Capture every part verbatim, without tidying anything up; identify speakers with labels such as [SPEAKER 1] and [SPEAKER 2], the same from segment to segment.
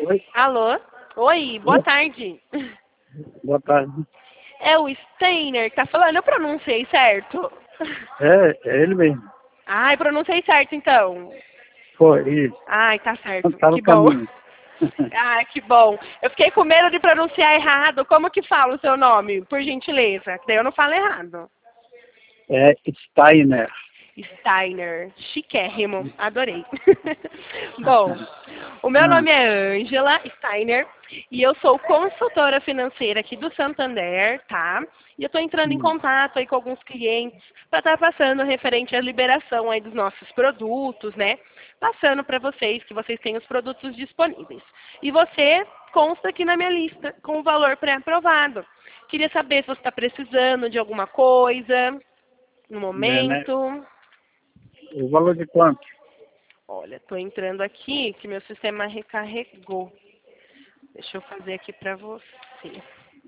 [SPEAKER 1] Oi,
[SPEAKER 2] Alô? Oi, boa tarde.
[SPEAKER 1] boa tarde.
[SPEAKER 2] É o Steiner que tá falando, eu pronunciei certo?
[SPEAKER 1] É, é ele mesmo.
[SPEAKER 2] Ai, pronunciei certo então.
[SPEAKER 1] Foi, isso.
[SPEAKER 2] Ai, tá certo.
[SPEAKER 1] Tá
[SPEAKER 2] Que
[SPEAKER 1] no
[SPEAKER 2] bom.
[SPEAKER 1] caminho.
[SPEAKER 2] Ai, que bom. Eu fiquei com medo de pronunciar errado. Como que fala o seu nome, por gentileza? Que daí eu não falo errado.
[SPEAKER 1] É Steiner.
[SPEAKER 2] Steiner. Chiquérrimo. Adorei. Bom, o meu
[SPEAKER 1] Ah,
[SPEAKER 2] nome é Ângela Steiner e eu sou consultora financeira aqui do Santander, tá? E eu estou entrando em
[SPEAKER 1] hum,
[SPEAKER 2] contato aí com alguns clientes para estar passando referente à liberação aí dos nossos produtos, né? Passando para vocês que vocês têm os produtos disponíveis. E você consta aqui na minha lista com o valor pré-aprovado. Queria saber se você está precisando de alguma coisa no
[SPEAKER 1] é, né?
[SPEAKER 2] momento.
[SPEAKER 1] O valor de quanto?
[SPEAKER 2] Olha, estou entrando aqui que meu sistema recarregou. Deixa eu fazer aqui para você.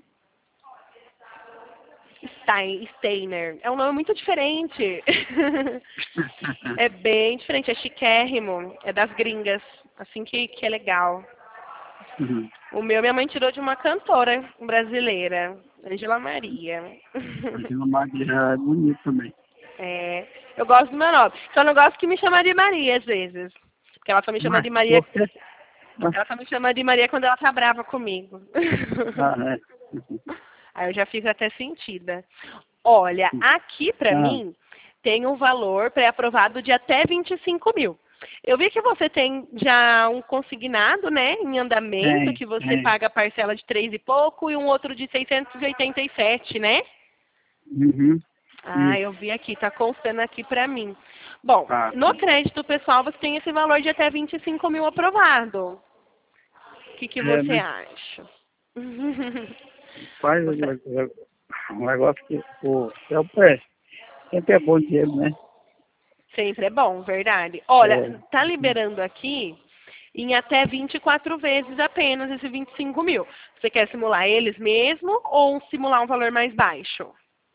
[SPEAKER 2] Stein, Steiner. É um nome muito diferente. É bem diferente, é chiquérrimo. É das gringas. Assim que, que é legal.
[SPEAKER 1] Uhum.
[SPEAKER 2] O meu, minha mãe tirou de uma cantora brasileira, Angela Maria.
[SPEAKER 1] Aqui no Maria é bonito também.
[SPEAKER 2] É, eu gosto do meu nome. Só não gosto que me chama de Maria às vezes. Porque ela só me chama
[SPEAKER 1] Mas,
[SPEAKER 2] de Maria.
[SPEAKER 1] por quê? Ah,
[SPEAKER 2] Ela só me chama de Maria quando ela tá brava comigo.
[SPEAKER 1] ah, é. Uhum.
[SPEAKER 2] Aí eu já fico até sentida. Olha, aqui pra
[SPEAKER 1] Ah,
[SPEAKER 2] mim tem um valor pré-aprovado de até vinte e cinco mil. Eu vi que você tem já um consignado, né, em andamento,
[SPEAKER 1] tem,
[SPEAKER 2] que você
[SPEAKER 1] tem.
[SPEAKER 2] paga a parcela de três e pouco e um outro de seiscentos e oitenta e sete, né?
[SPEAKER 1] Uhum.
[SPEAKER 2] Ah,
[SPEAKER 1] Isso.
[SPEAKER 2] eu vi aqui, tá constando aqui pra mim. Bom,
[SPEAKER 1] Tá,
[SPEAKER 2] no crédito pessoal você tem esse valor de até vinte e cinco mil aprovado. O que, que
[SPEAKER 1] é,
[SPEAKER 2] você
[SPEAKER 1] né?
[SPEAKER 2] acha?
[SPEAKER 1] Faz o,
[SPEAKER 2] Você...
[SPEAKER 1] o, o negócio que o, é o preço. Sempre é bom dinheiro, né?
[SPEAKER 2] Sempre é bom, verdade. Olha,
[SPEAKER 1] É.
[SPEAKER 2] tá liberando aqui em até vinte e quatro vezes apenas esse vinte e cinco mil. Você quer simular eles mesmo ou simular um valor mais baixo?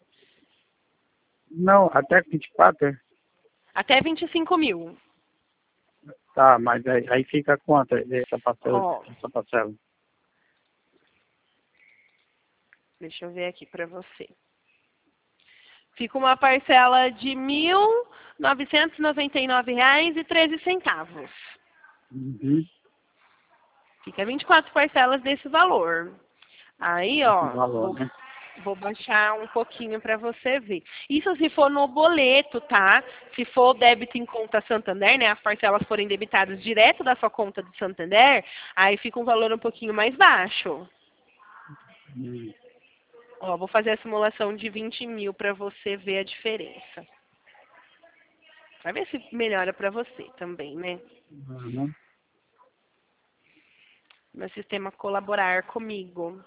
[SPEAKER 1] Não, até vinte e quatro.
[SPEAKER 2] Até vinte e cinco mil.
[SPEAKER 1] Tá, mas aí, aí fica quanto essa parcela?
[SPEAKER 2] Ó,
[SPEAKER 1] Essa parcela?
[SPEAKER 2] deixa eu ver aqui pra você. Fica uma parcela de mil novecentos e noventa e nove reais e treze centavos.
[SPEAKER 1] Uhum.
[SPEAKER 2] Fica vinte e quatro parcelas desse valor. Aí,
[SPEAKER 1] Esse
[SPEAKER 2] ó,
[SPEAKER 1] valor,
[SPEAKER 2] vou,
[SPEAKER 1] né?
[SPEAKER 2] vou baixar um pouquinho para você ver. Isso se for no boleto, tá? Se for débito em conta Santander, né? As parcelas forem debitadas direto da sua conta do Santander, aí fica um valor um pouquinho mais baixo.
[SPEAKER 1] Hum.
[SPEAKER 2] Ó, vou fazer a simulação de vinte mil para você ver a diferença. Vai ver se melhora para você também, né?
[SPEAKER 1] Uhum.
[SPEAKER 2] Meu sistema colaborar comigo.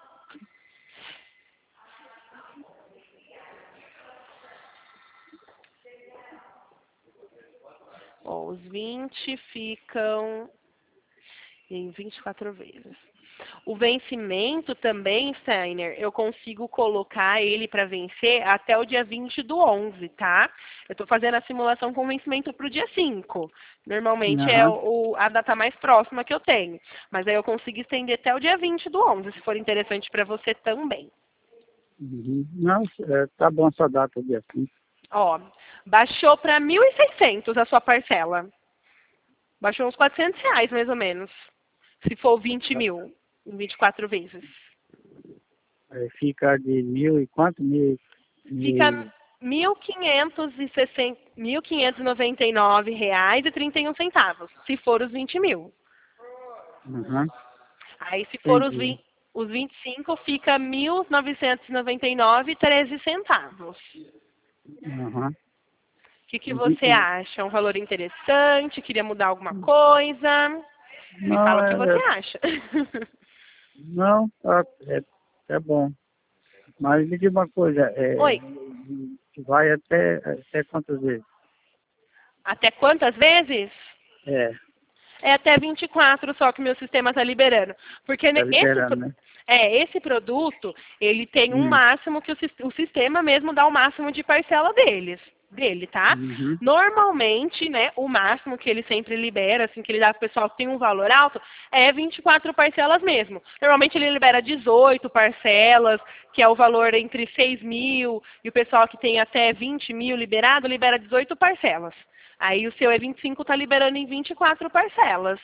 [SPEAKER 2] Ó, os vinte ficam em vinte e quatro vezes. O vencimento também, Steiner, eu consigo colocar ele para vencer até o dia vinte do onze, tá? Eu estou fazendo a simulação com vencimento para o dia cinco. Normalmente é
[SPEAKER 1] Aham.
[SPEAKER 2] o, a data mais próxima que eu tenho. Mas aí eu consigo estender até o dia vinte do onze, se for interessante para você também.
[SPEAKER 1] Uhum. Não, é, tá bom essa data de assim.
[SPEAKER 2] Ó, baixou para mil e seiscentos a sua parcela. Baixou uns quatrocentos reais, mais ou menos. Se for vinte mil, em vinte e quatro vezes.
[SPEAKER 1] Aí fica de mil e quanto? Mil,
[SPEAKER 2] Fica
[SPEAKER 1] mil.
[SPEAKER 2] mil quinhentos e sessenta mil quinhentos e noventa e nove reais e trinta e um centavos, se for os vinte mil.
[SPEAKER 1] Uhum.
[SPEAKER 2] Aí, se for os,
[SPEAKER 1] Entendi.
[SPEAKER 2] vinte os vinte e cinco, fica mil novecentos e noventa e nove e treze centavos.
[SPEAKER 1] Uhum.
[SPEAKER 2] O que, que
[SPEAKER 1] Entendi.
[SPEAKER 2] você acha? Um valor interessante? Queria mudar alguma coisa? Me
[SPEAKER 1] Não,
[SPEAKER 2] fala o que você
[SPEAKER 1] é, é-
[SPEAKER 2] acha.
[SPEAKER 1] não, tá, é, é bom. Mas me diga uma coisa, é,
[SPEAKER 2] Oi,
[SPEAKER 1] vai até, até quantas vezes?
[SPEAKER 2] até quantas vezes?
[SPEAKER 1] É,
[SPEAKER 2] É até vinte e quatro só que o meu sistema está liberando. Porque
[SPEAKER 1] tá
[SPEAKER 2] ne- esse,
[SPEAKER 1] liberando,
[SPEAKER 2] pro-
[SPEAKER 1] né?
[SPEAKER 2] é, esse produto, ele tem um
[SPEAKER 1] Hum.
[SPEAKER 2] máximo que o, sis- o sistema mesmo dá o máximo de parcela deles. dele, tá?
[SPEAKER 1] Uhum.
[SPEAKER 2] Normalmente, né, o máximo que ele sempre libera, assim, que ele dá pro pessoal que tem um valor alto, é vinte e quatro parcelas mesmo. Normalmente ele libera dezoito parcelas, que é o valor entre seis mil, e o pessoal que tem até vinte mil liberado, libera dezoito parcelas. Aí o seu E vinte e cinco tá liberando em vinte e quatro parcelas.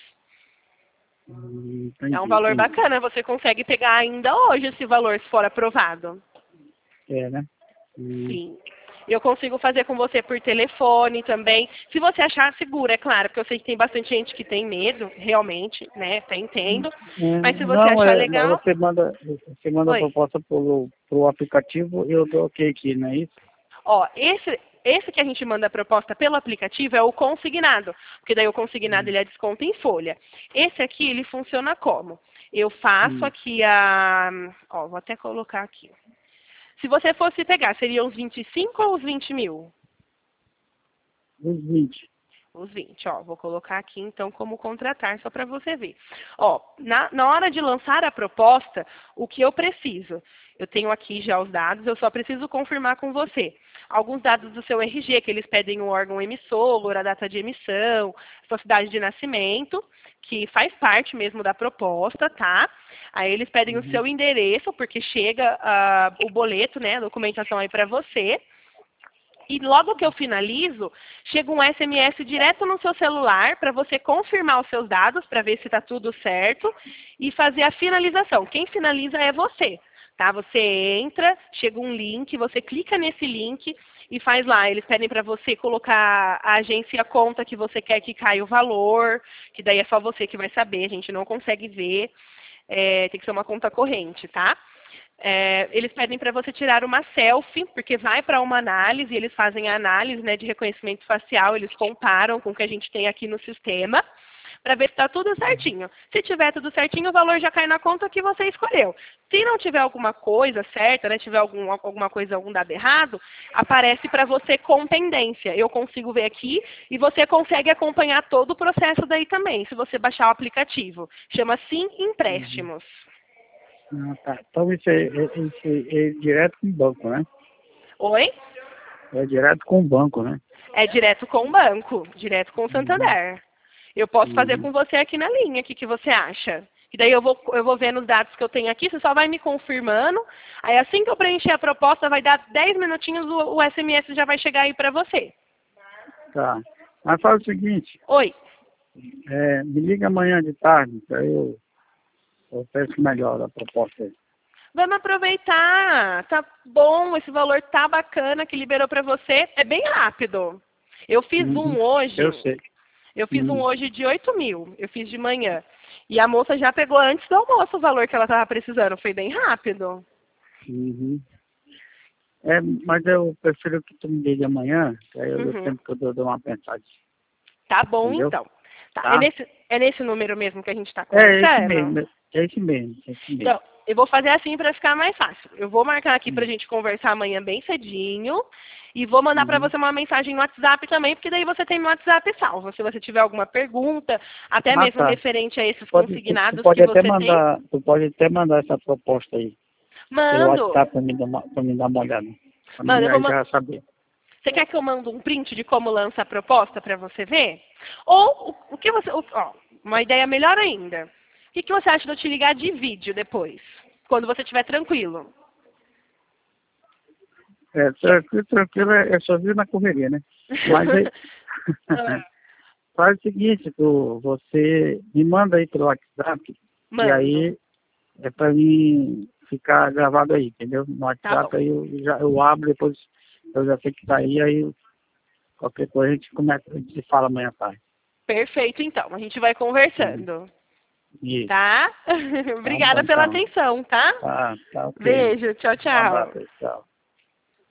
[SPEAKER 1] Hum,
[SPEAKER 2] É um
[SPEAKER 1] Entendi,
[SPEAKER 2] valor
[SPEAKER 1] entendi.
[SPEAKER 2] bacana, você consegue pegar ainda hoje esse valor, se for aprovado.
[SPEAKER 1] É, né? Hum,
[SPEAKER 2] Sim. Eu consigo fazer com você por telefone também. Se você achar seguro, é claro, porque eu sei que tem bastante gente que tem medo, realmente, né? Até entendo.
[SPEAKER 1] é,
[SPEAKER 2] Mas se você
[SPEAKER 1] não,
[SPEAKER 2] achar
[SPEAKER 1] é,
[SPEAKER 2] legal.
[SPEAKER 1] você manda, você manda a
[SPEAKER 2] Oi.
[SPEAKER 1] proposta pro, pro aplicativo, eu dou ok aqui, não é isso?
[SPEAKER 2] Ó, esse, esse que a gente manda a proposta pelo aplicativo é o consignado. Porque daí o consignado
[SPEAKER 1] Hum,
[SPEAKER 2] ele é desconto em folha. Esse aqui, ele funciona como? Eu faço
[SPEAKER 1] hum,
[SPEAKER 2] aqui a. Ó, vou até colocar aqui. Se você fosse pegar, seriam os vinte e cinco ou os vinte mil?
[SPEAKER 1] Os vinte.
[SPEAKER 2] Os vinte, ó. Vou colocar aqui então como contratar, só para você ver. Ó, na, na hora de lançar a proposta, o que eu preciso? Eu tenho aqui já os dados, eu só preciso confirmar com você. Alguns dados do seu R G, que eles pedem o órgão emissor, a data de emissão, sua cidade de nascimento, que faz parte mesmo da proposta, tá? Aí eles pedem o
[SPEAKER 1] Uhum.
[SPEAKER 2] seu endereço, porque chega ah, o boleto, né, a documentação aí para você. E logo que eu finalizo, chega um S M S direto no seu celular para você confirmar os seus dados, para ver se está tudo certo, e fazer a finalização. Quem finaliza é você. Tá? Você entra, chega um link, você clica nesse link e faz lá. Eles pedem para você colocar a agência e a conta que você quer que caia o valor, que daí é só você que vai saber, a gente não consegue ver. É, tem que ser uma conta corrente, tá? É, eles pedem para você tirar uma selfie, porque vai para uma análise, eles fazem a análise, né, de reconhecimento facial, eles comparam com o que a gente tem aqui no sistema, para ver se está tudo certinho. Se tiver tudo certinho, o valor já cai na conta que você escolheu. Se não tiver alguma coisa certa, né, tiver algum, alguma coisa, algum dado errado, aparece para você com pendência. Eu consigo ver aqui e você consegue acompanhar todo o processo daí também, se você baixar o aplicativo. Chama Sim
[SPEAKER 1] Uhum.
[SPEAKER 2] Empréstimos.
[SPEAKER 1] Ah, tá. Então isso é, é, isso é, é direto com o banco, né?
[SPEAKER 2] Oi?
[SPEAKER 1] É direto com o banco, né?
[SPEAKER 2] É direto com o banco, direto com o
[SPEAKER 1] Uhum.
[SPEAKER 2] Santander. Eu posso fazer
[SPEAKER 1] Uhum.
[SPEAKER 2] com você aqui na linha, o que, que você acha? E daí eu vou, eu vou vendo os dados que eu tenho aqui, você só vai me confirmando. Aí assim que eu preencher a proposta, vai dar dez minutinhos, o, o S M S já vai chegar aí para você.
[SPEAKER 1] Tá. Mas faz o seguinte,
[SPEAKER 2] Oi,
[SPEAKER 1] é, me liga amanhã de tarde, que aí eu, eu penso melhor a proposta aí.
[SPEAKER 2] vamos aproveitar. Tá bom, esse valor tá bacana que liberou para você. É bem rápido. Eu fiz
[SPEAKER 1] Uhum.
[SPEAKER 2] um hoje,
[SPEAKER 1] Eu sei.
[SPEAKER 2] eu fiz um
[SPEAKER 1] Uhum.
[SPEAKER 2] hoje de oito mil. Eu fiz de manhã. E a moça já pegou antes do almoço o valor que ela estava precisando. Foi bem rápido.
[SPEAKER 1] Uhum. É, mas eu prefiro que tu me ligue amanhã, que aí eu dou
[SPEAKER 2] Uhum.
[SPEAKER 1] tempo que eu dou, dou uma pensada.
[SPEAKER 2] Tá bom,
[SPEAKER 1] Entendeu?
[SPEAKER 2] então. Tá, é,
[SPEAKER 1] Tá?
[SPEAKER 2] nesse, é nesse número mesmo que a gente está
[SPEAKER 1] É esse
[SPEAKER 2] conversando?
[SPEAKER 1] mesmo, é esse mesmo, é esse mesmo.
[SPEAKER 2] Então, eu vou fazer assim para ficar mais fácil. Eu vou marcar aqui para a
[SPEAKER 1] Uhum.
[SPEAKER 2] gente conversar amanhã bem cedinho. E vou mandar para
[SPEAKER 1] Uhum.
[SPEAKER 2] você uma mensagem no WhatsApp também, porque daí você tem meu WhatsApp salvo. Se você tiver alguma pergunta, até
[SPEAKER 1] Ah,
[SPEAKER 2] mesmo
[SPEAKER 1] tá.
[SPEAKER 2] referente a esses
[SPEAKER 1] Pode, tu, tu
[SPEAKER 2] consignados que
[SPEAKER 1] pode até
[SPEAKER 2] você tem,
[SPEAKER 1] mandar, tu pode até mandar essa proposta aí pelo
[SPEAKER 2] mando.
[SPEAKER 1] WhatsApp para me dar uma, para me dar uma olhada. Para
[SPEAKER 2] Mano,
[SPEAKER 1] mim
[SPEAKER 2] eu vou
[SPEAKER 1] aí
[SPEAKER 2] ma-
[SPEAKER 1] já saber.
[SPEAKER 2] Você quer que eu mande um print de como lança a proposta para você ver? Ou o, o que você. o- ó, uma ideia melhor ainda. O que, que você acha de eu te ligar de vídeo depois? Quando você estiver tranquilo.
[SPEAKER 1] É,
[SPEAKER 2] Quer?
[SPEAKER 1] tranquilo, tranquilo, é, é só vir na correria, né? Mas aí,
[SPEAKER 2] Ah,
[SPEAKER 1] faz o seguinte, tu, você me manda aí pelo WhatsApp e
[SPEAKER 2] mando.
[SPEAKER 1] aí é para mim ficar gravado aí, entendeu? No
[SPEAKER 2] Tá bom.
[SPEAKER 1] WhatsApp aí eu, já, eu abro, depois eu já sei que tá aí, aí qualquer coisa a gente começa, a gente se fala amanhã à tarde.
[SPEAKER 2] Perfeito, então. A gente vai
[SPEAKER 1] Uhum.
[SPEAKER 2] conversando.
[SPEAKER 1] Isso.
[SPEAKER 2] Tá?
[SPEAKER 1] Tá bom
[SPEAKER 2] Obrigada pela
[SPEAKER 1] então.
[SPEAKER 2] atenção, tá?
[SPEAKER 1] Tá, tá ok.
[SPEAKER 2] Beijo. Tchau,
[SPEAKER 1] Um
[SPEAKER 2] tchau.
[SPEAKER 1] abraço aí, tchau.